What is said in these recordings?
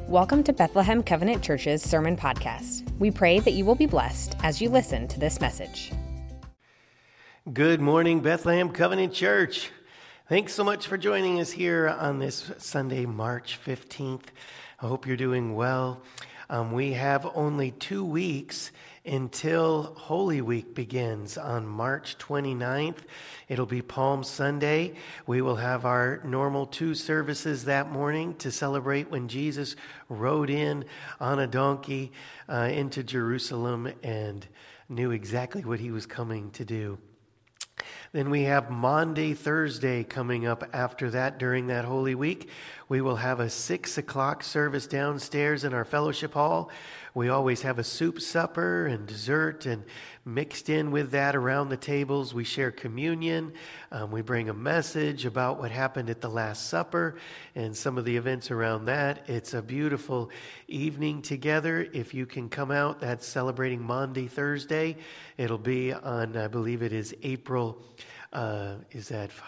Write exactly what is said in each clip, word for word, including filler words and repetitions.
Welcome to Bethlehem Covenant Church's Sermon Podcast. We pray that you will be blessed as you listen to this message. Good morning, Bethlehem Covenant Church. Thanks so much for joining us here on this Sunday, March fifteenth. I hope you're doing well. Um, we have only two weeks until Holy Week begins on March twenty-ninth. It'll be Palm Sunday. We will have our normal two services that morning to celebrate when Jesus rode in on a donkey uh, into Jerusalem and knew exactly what he was coming to do. Then we have Maundy Thursday coming up after that during that Holy Week. We will have a six o'clock service downstairs in our fellowship hall. We always have a soup supper and dessert, and mixed in with that around the tables, we share communion. Um, we bring a message about what happened at the Last Supper and some of the events around that. It's a beautiful evening together. If you can come out, that's celebrating Maundy Thursday. It'll be on, I believe it is April, uh, is that five?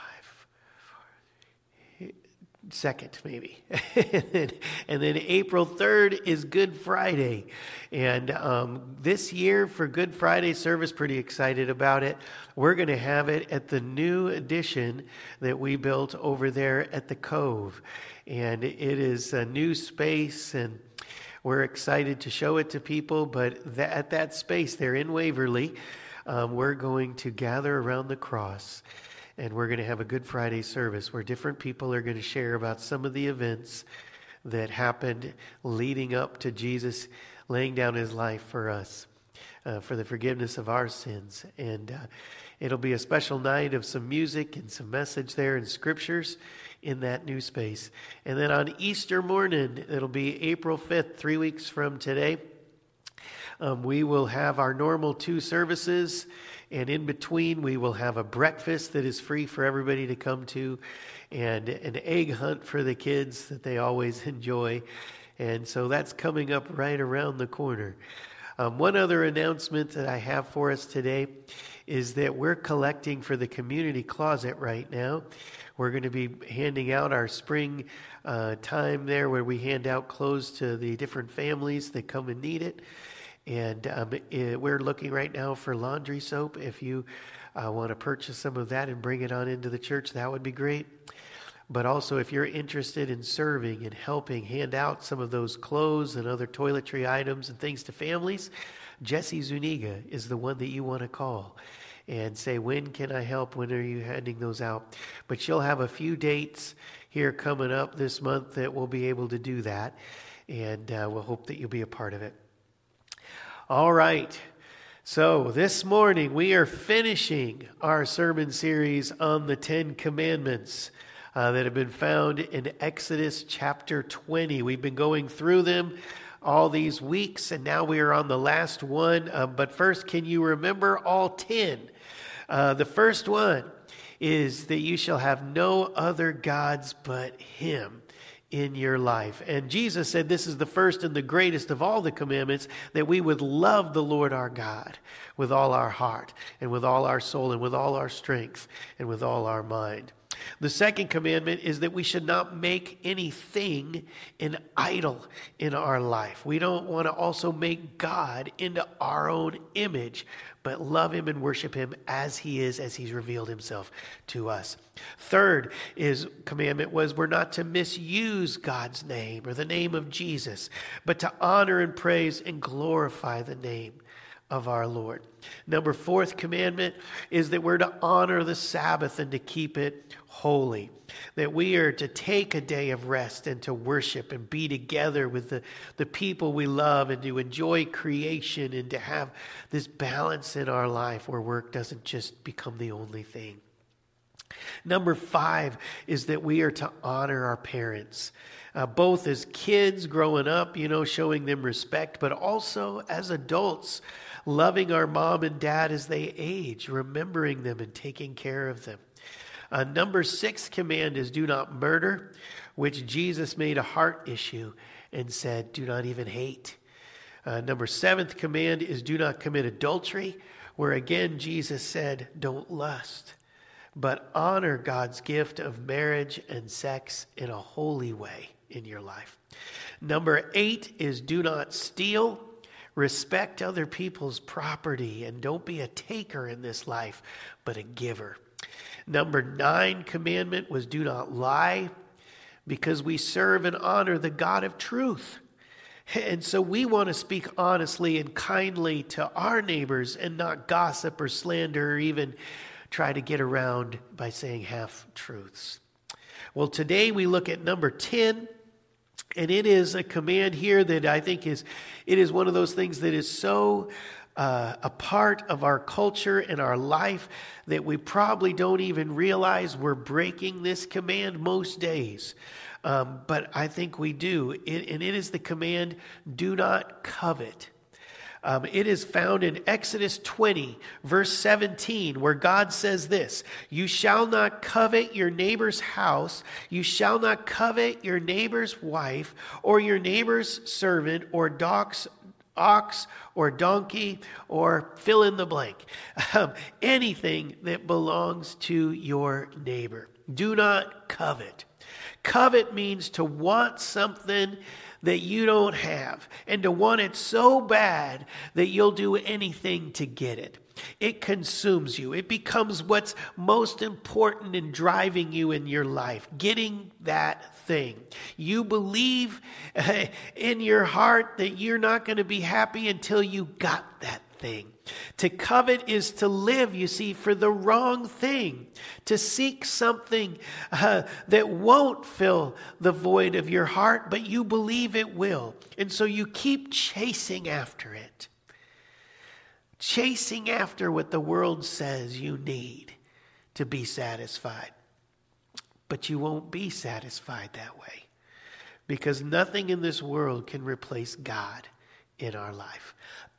Second, maybe. and, then, and then April third is Good Friday. And um, this year for Good Friday service, pretty excited about it. We're going to have it at the new addition that we built over there at the Cove. And it is a new space, and we're excited to show it to people. But that, at that space there in Waverly, um, we're going to gather around the cross. And we're going to have a Good Friday service where different people are going to share about some of the events that happened leading up to Jesus laying down his life for us, uh, for the forgiveness of our sins. And uh, it'll be a special night of some music and some message there and scriptures in that new space. And then on Easter morning, it'll be April fifth, three weeks from today. Um, we will have our normal two services. And in between, we will have a breakfast that is free for everybody to come to, and an egg hunt for the kids that they always enjoy. And so that's coming up right around the corner. Um, one other announcement that I have for us today is that we're collecting for the community closet right now. We're going to be handing out our spring uh, time there where we hand out clothes to the different families that come and need it. And um, it, we're looking right now for laundry soap. If you uh, want to purchase some of that and bring it on into the church, that would be great. But also, if you're interested in serving and helping hand out some of those clothes and other toiletry items and things to families, Jessie Zuniga is the one that you want to call and say, when can I help? When are you handing those out? But she'll have a few dates here coming up this month that we'll be able to do that. And uh, we'll hope that you'll be a part of it. All right, so this morning we are finishing our sermon series on the Ten Commandments uh, that have been found in Exodus chapter twenty. We've been going through them all these weeks, and now we are on the last one. Uh, but first, can you remember all ten? Uh, the first one is that you shall have no other gods but him in your life. And Jesus said this is the first and the greatest of all the commandments, that we would love the Lord our God with all our heart and with all our soul and with all our strength and with all our mind. The second commandment is that we should not make anything an idol in our life. We don't want to also make God into our own image, but love him and worship him as he is, as he's revealed himself to us. Third is commandment was we're not to misuse God's name or the name of Jesus, but to honor and praise and glorify the name of our Lord. Number fourth commandment is that we're to honor the Sabbath and to keep it holy. That we are to take a day of rest and to worship and be together with the, the people we love and to enjoy creation and to have this balance in our life where work doesn't just become the only thing. Number five is that we are to honor our parents, uh, both as kids growing up, you know, showing them respect, but also as adults, loving our mom and dad as they age, remembering them and taking care of them. Uh, number six command is do not murder, which Jesus made a heart issue and said, do not even hate. Uh, number seventh command is do not commit adultery, where again Jesus said, don't lust, but honor God's gift of marriage and sex in a holy way. in your life. Number eight is do not steal. Respect other people's property and don't be a taker in this life, but a giver. Number nine commandment was do not lie, because we serve and honor the God of truth. And so we want to speak honestly and kindly to our neighbors and not gossip or slander or even try to get around by saying half-truths. Well, today we look at number ten, and it is a command here that I think is, it is one of those things that is so uh, a part of our culture and our life that we probably don't even realize we're breaking this command most days. Um, but I think we do. It, and it is the command, do not covet. Um, it is found in Exodus twenty, verse seventeen, where God says this, you shall not covet your neighbor's house, you shall not covet your neighbor's wife, or your neighbor's servant, or dogs, ox, or donkey, or fill in the blank. Um, anything that belongs to your neighbor. Do not covet. Covet means to want something that you don't have, and to want it so bad that you'll do anything to get it. It consumes you. It becomes what's most important in driving you in your life, getting that thing. You believe uh, in your heart that you're not going to be happy until you got that thing. To covet is to live, you see, for the wrong thing. To seek something uh, that won't fill the void of your heart, but you believe it will. And so you keep chasing after it. Chasing after what the world says you need to be satisfied. But you won't be satisfied that way, because nothing in this world can replace God in our life.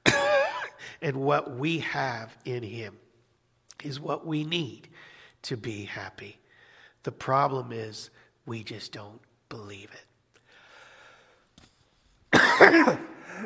And what we have in Him is what we need to be happy. The problem is we just don't believe it.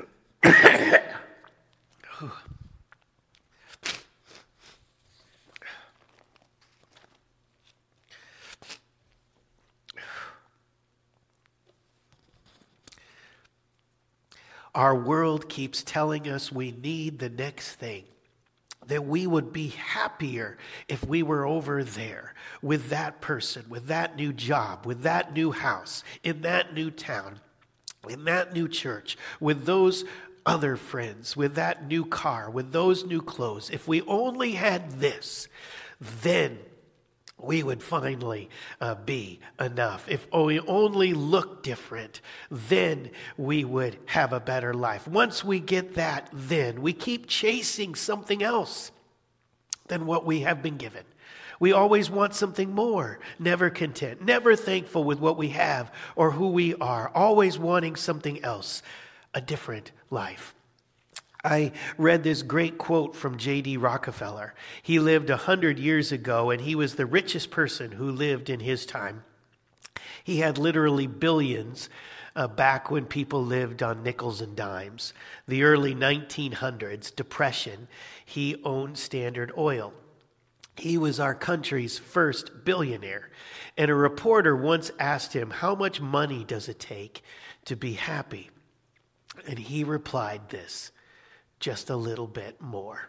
Our world keeps telling us we need the next thing, that we would be happier if we were over there with that person, with that new job, with that new house, in that new town, in that new church, with those other friends, with that new car, with those new clothes. If we only had this, then we would finally uh, be enough. If we only look different, then we would have a better life. Once we get that, then we keep chasing something else than what we have been given. We always want something more, never content, never thankful with what we have or who we are, always wanting something else, a different life. I read this great quote from J D Rockefeller. He lived a hundred years ago, and he was the richest person who lived in his time. He had literally billions uh, back when people lived on nickels and dimes. The early nineteen hundreds, Depression, he owned Standard Oil. He was our country's first billionaire. And a reporter once asked him, how much money does it take to be happy? And he replied this, just a little bit more.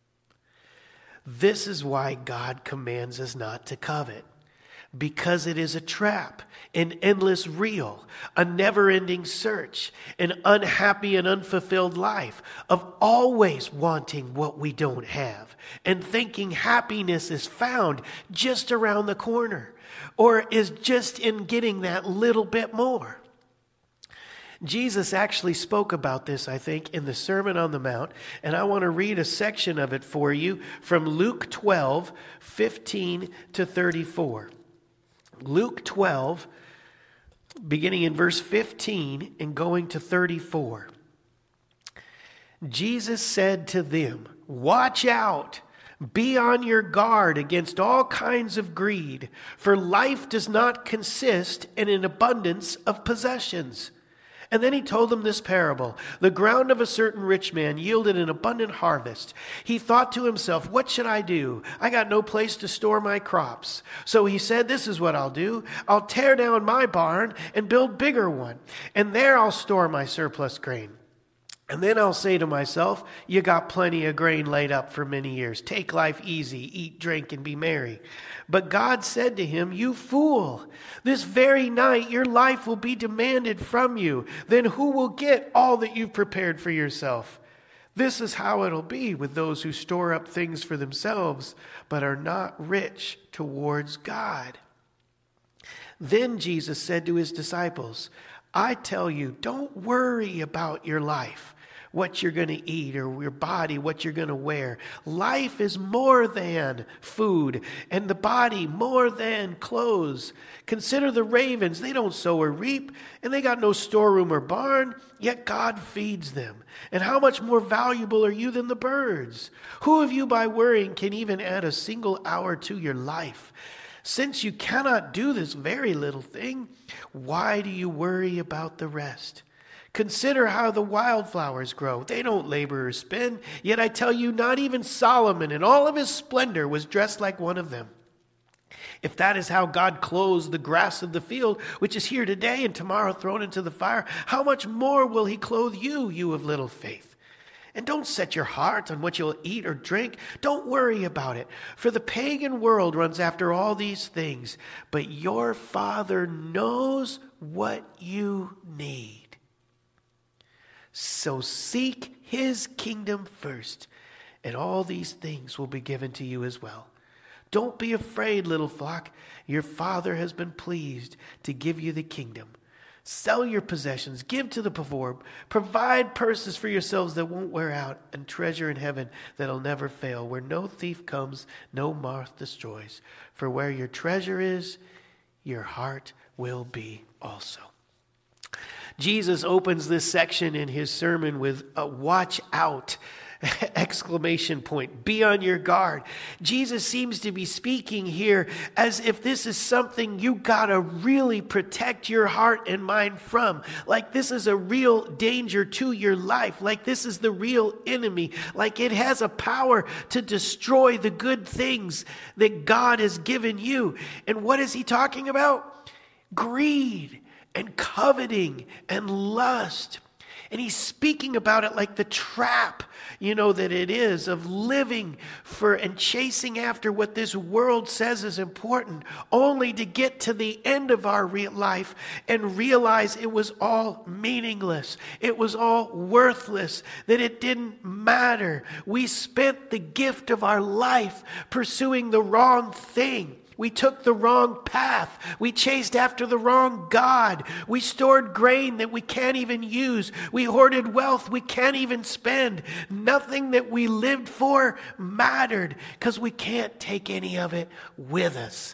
This is why God commands us not to covet, because it is a trap, an endless reel, a never-ending search, an unhappy and unfulfilled life of always wanting what we don't have and thinking happiness is found just around the corner or is just in getting that little bit more. Jesus actually spoke about this, I think, in the Sermon on the Mount, and I want to read a section of it for you from Luke twelve, fifteen to thirty-four. Luke twelve, beginning in verse fifteen and going to thirty-four. Jesus said to them, watch out, be on your guard against all kinds of greed, for life does not consist in an abundance of possessions. And then he told them this parable. The ground of a certain rich man yielded an abundant harvest. He thought to himself, what should I do? I got no place to store my crops. So he said, this is what I'll do. I'll tear down my barn and build bigger one. And there I'll store my surplus grain. And then I'll say to myself, you got plenty of grain laid up for many years. Take life easy, eat, drink, and be merry. But God said to him, you fool, this very night your life will be demanded from you. Then who will get all that you've prepared for yourself? This is how it'll be with those who store up things for themselves, but are not rich towards God. Then Jesus said to his disciples, I tell you, don't worry about your life, what you're going to eat, or your body, what you're going to wear. Life is more than food, and the body more than clothes. Consider the ravens. They don't sow or reap, and they got no storeroom or barn, yet God feeds them. And how much more valuable are you than the birds? Who of you by worrying can even add a single hour to your life? Since you cannot do this very little thing, why do you worry about the rest? Consider how the wildflowers grow. They don't labor or spin. Yet I tell you, not even Solomon in all of his splendor was dressed like one of them. If that is how God clothes the grass of the field, which is here today and tomorrow thrown into the fire, how much more will he clothe you, you of little faith? And don't set your heart on what you'll eat or drink. Don't worry about it. For the pagan world runs after all these things. But your Father knows what you need. So seek his kingdom first, and all these things will be given to you as well. Don't be afraid, little flock. Your Father has been pleased to give you the kingdom. Sell your possessions, give to the poor, provide purses for yourselves that won't wear out, and treasure in heaven that'll never fail, where no thief comes, no moth destroys. For where your treasure is, your heart will be also. Jesus opens this section in his sermon with a watch out, exclamation point. Be on your guard. Jesus seems to be speaking here as if this is something you gotta really protect your heart and mind from. Like this is a real danger to your life. Like this is the real enemy. Like it has a power to destroy the good things that God has given you. And what is he talking about? Greed and coveting and lust. And he's speaking about it like the trap, you know, that it is of living for and chasing after what this world says is important, only to get to the end of our real life and realize it was all meaningless. It was all worthless, that it didn't matter. We spent the gift of our life pursuing the wrong thing. We took the wrong path. We chased after the wrong God. We stored grain that we can't even use. We hoarded wealth we can't even spend. Nothing that we lived for mattered because we can't take any of it with us.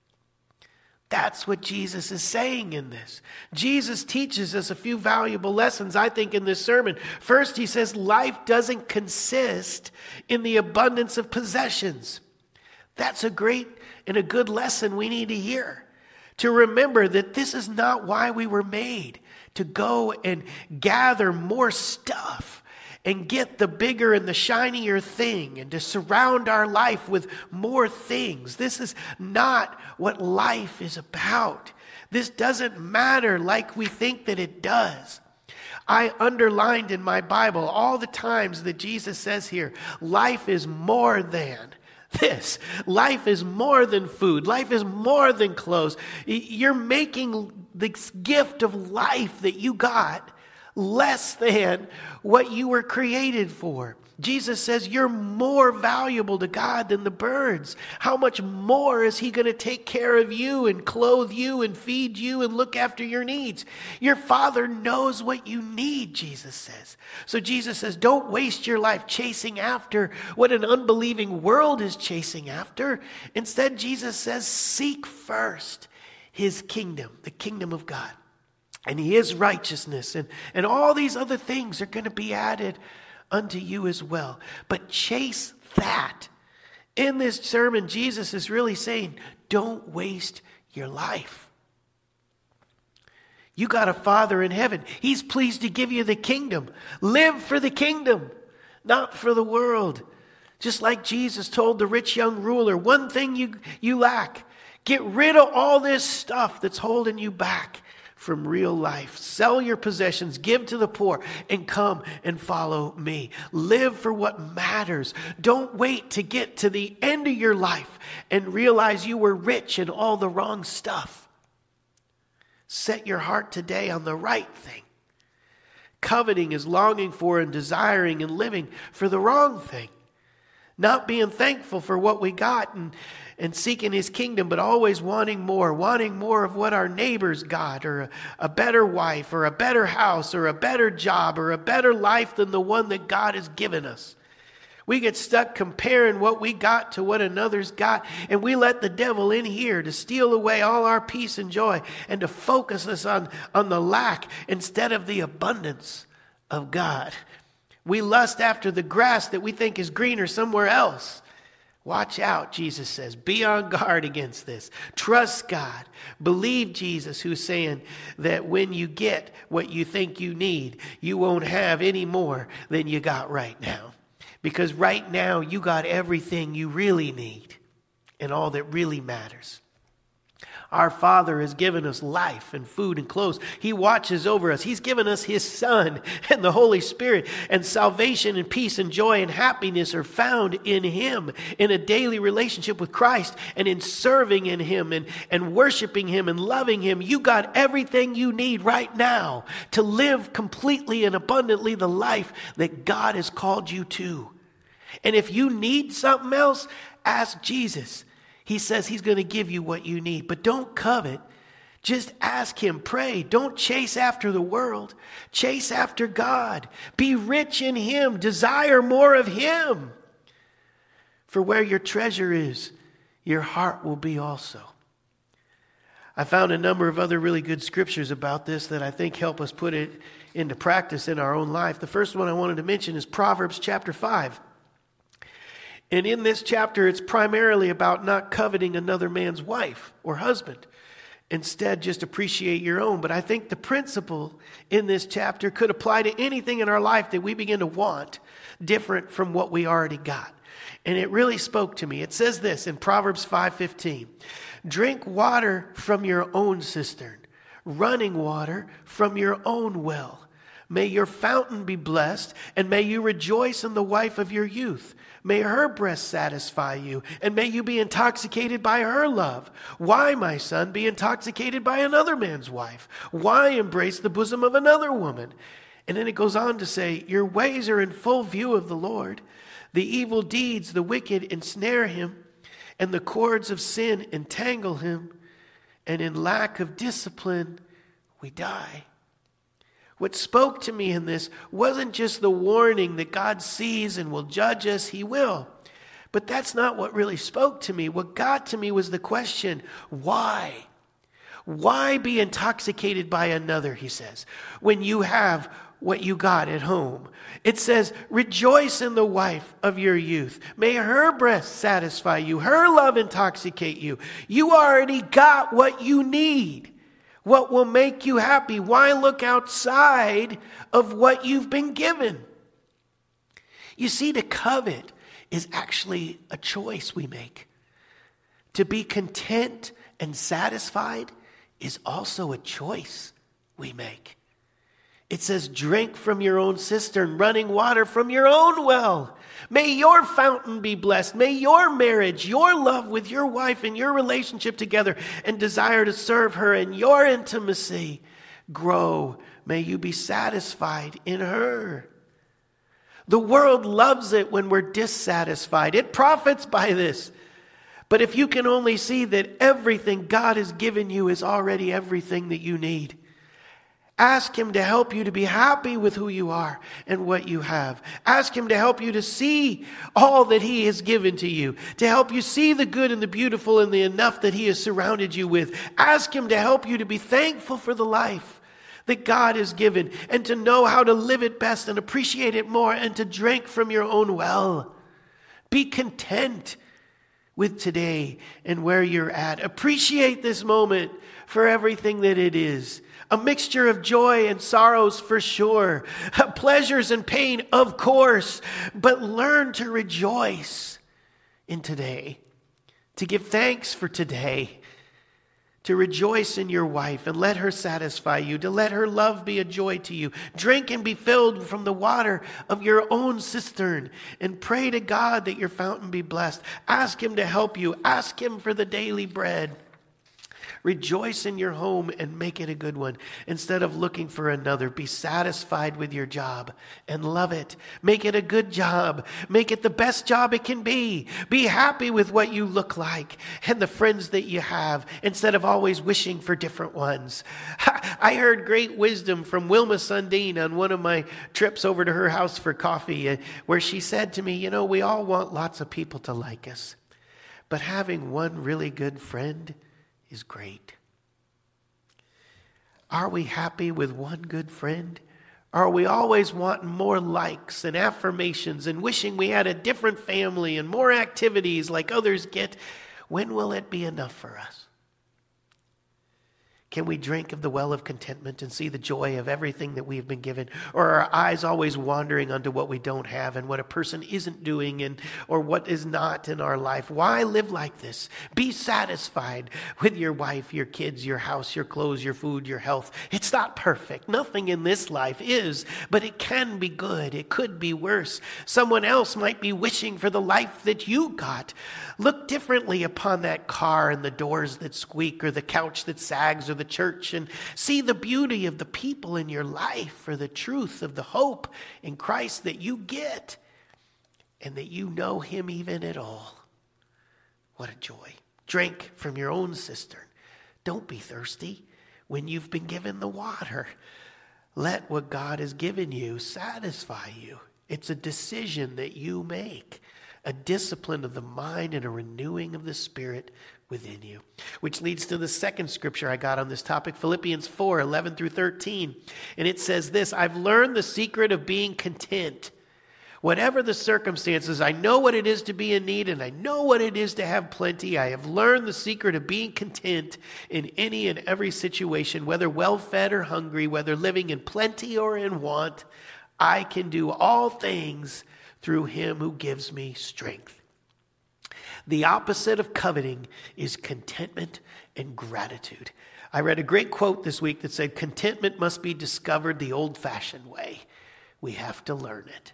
That's what Jesus is saying in this. Jesus teaches us a few valuable lessons, I think, in this sermon. First, he says life doesn't consist in the abundance of possessions. That's a great and a good lesson we need to hear. To remember that this is not why we were made, to go and gather more stuff and get the bigger and the shinier thing and to surround our life with more things. This is not what life is about. This doesn't matter like we think that it does. I underlined in my Bible all the times that Jesus says here, life is more than this. Life is more than food. Life is more than clothes. You're making this gift of life that you got less than what you were created for. Jesus says you're more valuable to God than the birds. How much more is he going to take care of you and clothe you and feed you and look after your needs? Your Father knows what you need, Jesus says. So Jesus says, don't waste your life chasing after what an unbelieving world is chasing after. Instead, Jesus says, seek first his kingdom, the kingdom of God, and his righteousness, and, and all these other things are going to be added unto you as well. But chase that. In this sermon, Jesus is really saying, don't waste your life. You got a Father in heaven. He's pleased to give you the kingdom. Live for the kingdom, not for the world. Just like Jesus told the rich young ruler, one thing you, you lack. Get rid of all this stuff that's holding you back from real life. Sell your possessions, give to the poor, and come and follow me. Live for what matters. Don't wait to get to the end of your life and realize you were rich in all the wrong stuff. Set your heart today on the right thing. Coveting is longing for and desiring and living for the wrong thing. Not being thankful for what we got and, and seeking his kingdom, but always wanting more, wanting more of what our neighbors got, or a, a better wife, or a better house, or a better job, or a better life than the one that God has given us. We get stuck comparing what we got to what another's got, and we let the devil in here to steal away all our peace and joy and to focus us on, on the lack instead of the abundance of God. We lust after the grass that we think is greener somewhere else. Watch out, Jesus says. Be on guard against this. Trust God. Believe Jesus, who's saying that when you get what you think you need, you won't have any more than you got right now. Because right now, you got everything you really need and all that really matters. Our Father has given us life and food and clothes. He watches over us. He's given us His Son and the Holy Spirit. And salvation and peace and joy and happiness are found in Him, in a daily relationship with Christ, and in serving in Him and, and worshiping Him and loving Him. You got everything you need right now to live completely and abundantly the life that God has called you to. And if you need something else, ask Jesus. He says He's going to give you what you need. But don't covet. Just ask Him. Pray. Don't chase after the world. Chase after God. Be rich in Him. Desire more of Him. For where your treasure is, your heart will be also. I found a number of other really good scriptures about this that I think help us put it into practice in our own life. The first one I wanted to mention is Proverbs chapter five. And in this chapter, it's primarily about not coveting another man's wife or husband. Instead, just appreciate your own. But I think the principle in this chapter could apply to anything in our life that we begin to want different from what we already got. And it really spoke to me. It says this in Proverbs five fifteen. Drink water from your own cistern, running water from your own well. May your fountain be blessed, and may you rejoice in the wife of your youth. May her breast satisfy you, and may you be intoxicated by her love. Why, my son, be intoxicated by another man's wife? Why embrace the bosom of another woman? And then it goes on to say, your ways are in full view of the Lord. The evil deeds, the wicked ensnare him, and the cords of sin entangle him. And in lack of discipline, we die. What spoke to me in this wasn't just the warning that God sees and will judge us. He will. But that's not what really spoke to me. What got to me was the question, why? Why be intoxicated by another, he says, when you have what you got at home? It says, rejoice in the wife of your youth. May her breast satisfy you, her love intoxicate you. You already got what you need. What will make you happy? Why look outside of what you've been given? You see, to covet is actually a choice we make. To be content and satisfied is also a choice we make. It says, drink from your own cistern, running water from your own well. May your fountain be blessed. May your marriage, your love with your wife and your relationship together and desire to serve her and your intimacy grow. May you be satisfied in her. The world loves it when we're dissatisfied. It profits by this. But if you can only see that everything God has given you is already everything that you need, ask Him to help you to be happy with who you are and what you have. Ask Him to help you to see all that He has given to you, to help you see the good and the beautiful and the enough that He has surrounded you with. Ask Him to help you to be thankful for the life that God has given and to know how to live it best and appreciate it more and to drink from your own well. Be content with today and where you're at. Appreciate this moment for everything that it is. A mixture of joy and sorrows for sure. Pleasures and pain, of course. But learn to rejoice in today. To give thanks for today. To rejoice in your wife and let her satisfy you. To let her love be a joy to you. Drink and be filled from the water of your own cistern. And pray to God that your fountain be blessed. Ask him to help you. Ask him for the daily bread. Rejoice in your home and make it a good one. Instead of looking for another, be satisfied with your job and love it. Make it a good job. Make it the best job it can be. Be happy with what you look like and the friends that you have instead of always wishing for different ones. I heard great wisdom from Wilma Sundin on one of my trips over to her house for coffee, where she said to me, you know, we all want lots of people to like us, but having one really good friend is great. Are we happy with one good friend? Are we always wanting more likes and affirmations and wishing we had a different family and more activities like others get? When will it be enough for us? Can we drink of the well of contentment and see the joy of everything that we've been given? Or are our eyes always wandering onto what we don't have and what a person isn't doing and or what is not in our life? Why live like this? Be satisfied with your wife, your kids, your house, your clothes, your food, your health. It's not perfect. Nothing in this life is, but it can be good. It could be worse. Someone else might be wishing for the life that you got. Look differently upon that car and the doors that squeak or the couch that sags or the church, and see the beauty of the people in your life or the truth of the hope in Christ that you get and that you know him even at all. What a joy. Drink from your own cistern. Don't be thirsty when you've been given the water. Let what God has given you satisfy you. It's a decision that you make, a discipline of the mind and a renewing of the spirit within you. Which leads to the second scripture I got on this topic, Philippians four, eleven through thirteen. And it says this, I've learned the secret of being content. Whatever the circumstances, I know what it is to be in need and I know what it is to have plenty. I have learned the secret of being content in any and every situation, whether well-fed or hungry, whether living in plenty or in want. I can do all things through him who gives me strength. The opposite of coveting is contentment and gratitude. I read a great quote this week that said, contentment must be discovered the old-fashioned way. We have to learn it.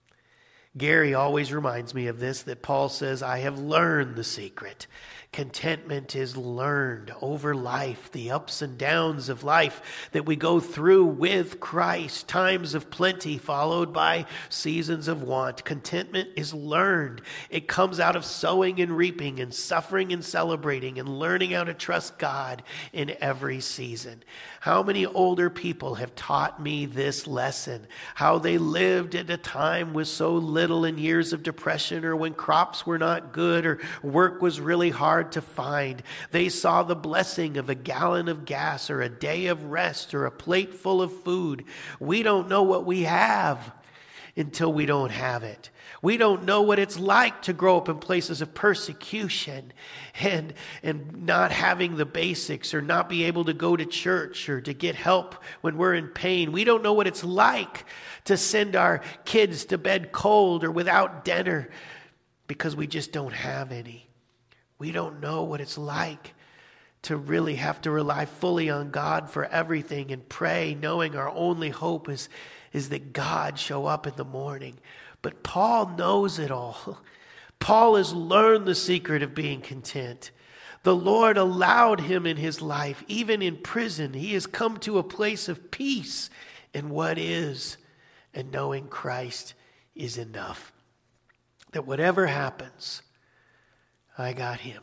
Gary always reminds me of this, that Paul says, I have learned the secret. Contentment is learned over life, the ups and downs of life that we go through with Christ, times of plenty followed by seasons of want. Contentment is learned. It comes out of sowing and reaping and suffering and celebrating and learning how to trust God in every season. How many older people have taught me this lesson? How they lived at a time with so little in years of depression or when crops were not good or work was really hard to find. They saw the blessing of a gallon of gas or a day of rest or a plate full of food. We don't know what we have until we don't have it. We don't know what it's like to grow up in places of persecution and, and not having the basics or not be able to go to church or to get help when we're in pain. We don't know what it's like to send our kids to bed cold or without dinner because we just don't have any. We don't know what it's like to really have to rely fully on God for everything and pray, knowing our only hope is, is that God show up in the morning. But Paul knows it all. Paul has learned the secret of being content. The Lord allowed him in his life, even in prison. He has come to a place of peace in what is, and knowing Christ is enough. That whatever happens, I got him,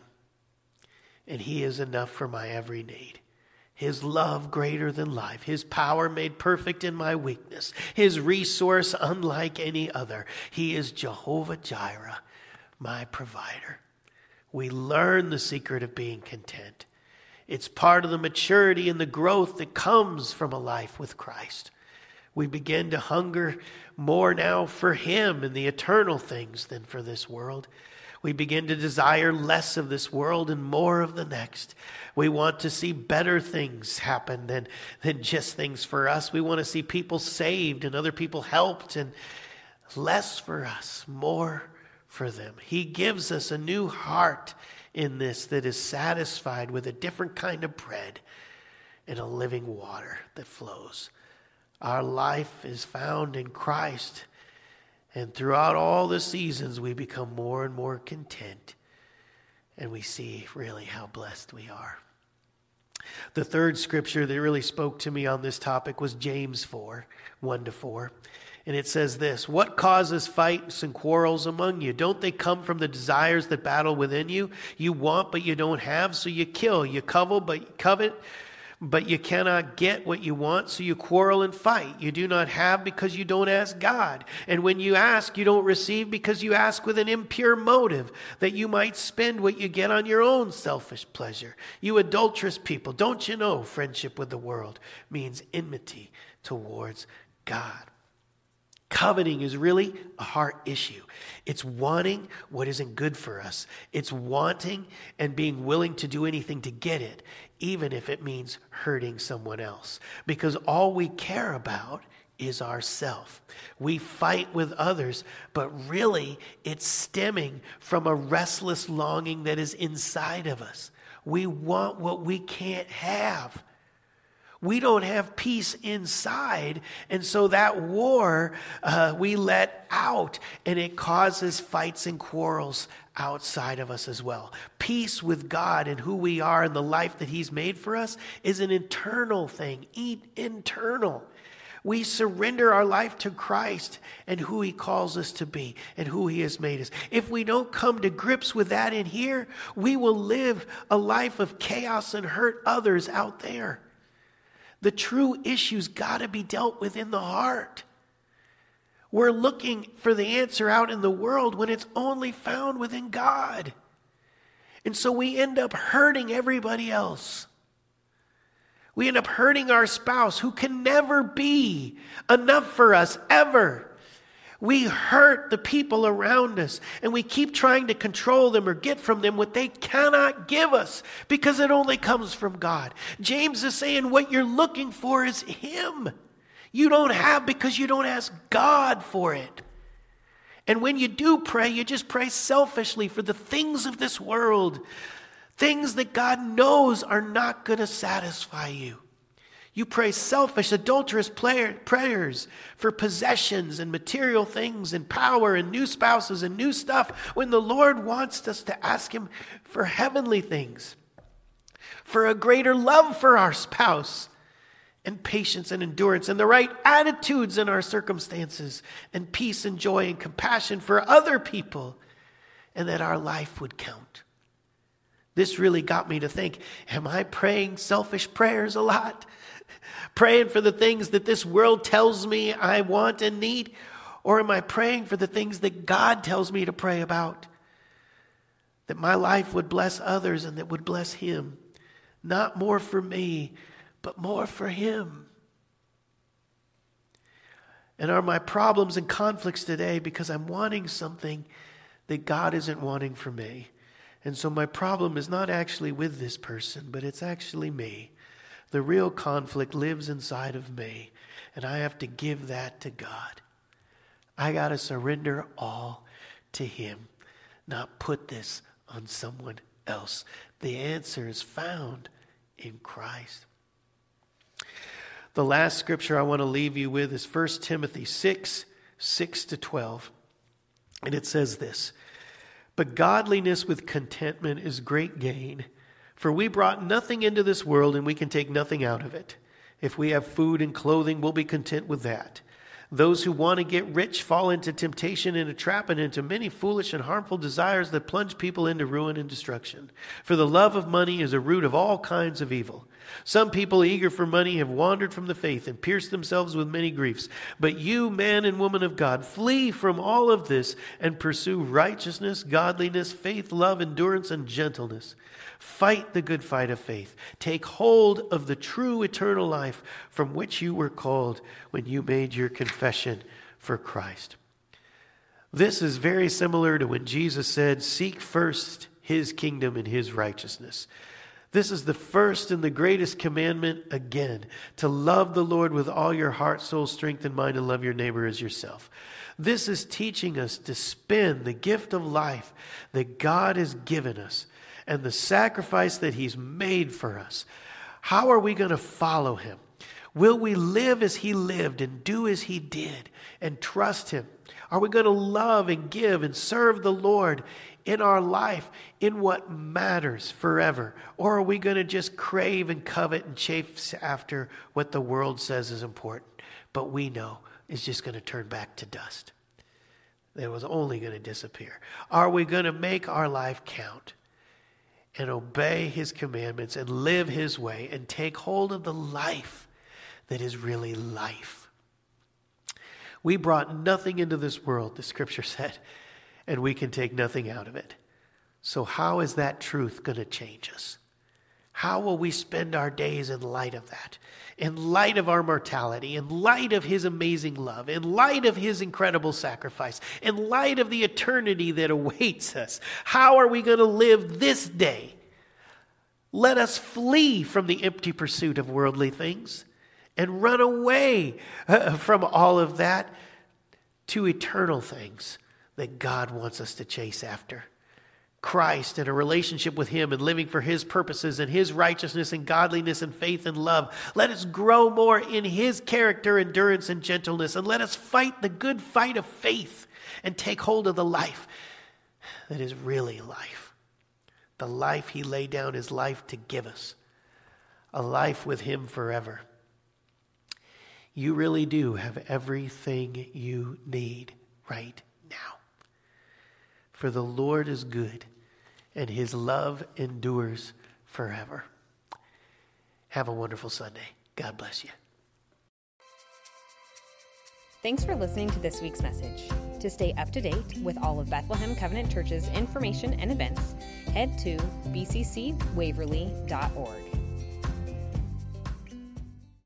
and he is enough for my every need. His love greater than life, his power made perfect in my weakness, his resource unlike any other. He is Jehovah Jireh, my provider. We learn the secret of being content. It's part of the maturity and the growth that comes from a life with Christ. We begin to hunger more now for him and the eternal things than for this world. We begin to desire less of this world and more of the next. We want to see better things happen than, than just things for us. We want to see people saved and other people helped, and less for us, more for them. He gives us a new heart in this that is satisfied with a different kind of bread and a living water that flows. Our life is found in Christ, and throughout all the seasons we become more and more content, and we see really how blessed we are. The third scripture that really spoke to me on this topic was James four, one to four. And it says this: "What causes fights and quarrels among you? Don't they come from the desires that battle within you? You want, but you don't have, so you kill. You covet, but covet, but you cannot get what you want, so you quarrel and fight. You do not have because you don't ask God. And when you ask, you don't receive because you ask with an impure motive, that you might spend what you get on your own selfish pleasure. You adulterous people, don't you know friendship with the world means enmity towards God?" Coveting is really a heart issue. It's wanting what isn't good for us. It's wanting and being willing to do anything to get it, even if it means hurting someone else. Because all we care about is ourself. We fight with others, but really it's stemming from a restless longing that is inside of us. We want what we can't have. We don't have peace inside, and so that war uh, we let out, and it causes fights and quarrels outside of us as well. Peace with God and who we are and the life that He's made for us is an internal thing, Eat internal. We surrender our life to Christ and who He calls us to be and who He has made us. If we don't come to grips with that in here, we will live a life of chaos and hurt others out there. The true issues got to be dealt with in the heart. We're looking for the answer out in the world when it's only found within God. And so we end up hurting everybody else. We end up hurting our spouse, who can never be enough for us, ever. We hurt the people around us, and we keep trying to control them or get from them what they cannot give us, because it only comes from God. James is saying what you're looking for is Him. You don't have because you don't ask God for it. And when you do pray, you just pray selfishly for the things of this world, things that God knows are not going to satisfy you. You pray selfish, adulterous prayers for possessions and material things and power and new spouses and new stuff, when the Lord wants us to ask Him for heavenly things, for a greater love for our spouse, and patience and endurance, and the right attitudes in our circumstances, and peace and joy and compassion for other people, and that our life would count. This really got me to think, am I praying selfish prayers a lot? Praying for the things that this world tells me I want and need? Or am I praying for the things that God tells me to pray about? That my life would bless others and that would bless Him. Not more for me, but more for Him. And are my problems and conflicts today because I'm wanting something that God isn't wanting for me? And so my problem is not actually with this person, but it's actually me. The real conflict lives inside of me, and I have to give that to God. I got to surrender all to Him, not put this on someone else. The answer is found in Christ. The last scripture I want to leave you with is First Timothy six, six to twelve. And it says this: "But godliness with contentment is great gain. For we brought nothing into this world, and we can take nothing out of it. If we have food and clothing, we'll be content with that. Those who want to get rich fall into temptation and a trap, and into many foolish and harmful desires that plunge people into ruin and destruction. For the love of money is a root of all kinds of evil. Some people eager for money have wandered from the faith and pierced themselves with many griefs. But you, man and woman of God, flee from all of this and pursue righteousness, godliness, faith, love, endurance, and gentleness. Fight the good fight of faith. Take hold of the true eternal life from which you were called when you made your confession for Christ." This is very similar to when Jesus said, seek first his kingdom and his righteousness. This is the first and the greatest commandment again, to love the Lord with all your heart, soul, strength, and mind, and love your neighbor as yourself. This is teaching us to spend the gift of life that God has given us and the sacrifice that he's made for us. How are we going to follow him? Will we live as he lived and do as he did and trust him? Are we going to love and give and serve the Lord in our life in what matters forever? Or are we going to just crave and covet and chase after what the world says is important, but we know is just going to turn back to dust? That was only going to disappear. Are we going to make our life count and obey his commandments and live his way and take hold of the life that is really life? We brought nothing into this world, the scripture said, and we can take nothing out of it. So how is that truth going to change us? How will we spend our days in light of that? In light of our mortality, in light of his amazing love, in light of his incredible sacrifice, in light of the eternity that awaits us? How are we going to live this day? Let us flee from the empty pursuit of worldly things and run away uh, from all of that to eternal things that God wants us to chase after. Christ and a relationship with him and living for his purposes and his righteousness and godliness and faith and love. Let us grow more in his character, endurance, and gentleness. And let us fight the good fight of faith and take hold of the life that is really life. The life he laid down his life to give us. A life with him forever. You really do have everything you need right now. For the Lord is good, and his love endures forever. Have a wonderful Sunday. God bless you. Thanks for listening to this week's message. To stay up to date with all of Bethlehem Covenant Church's information and events, head to b c c waverly dot org.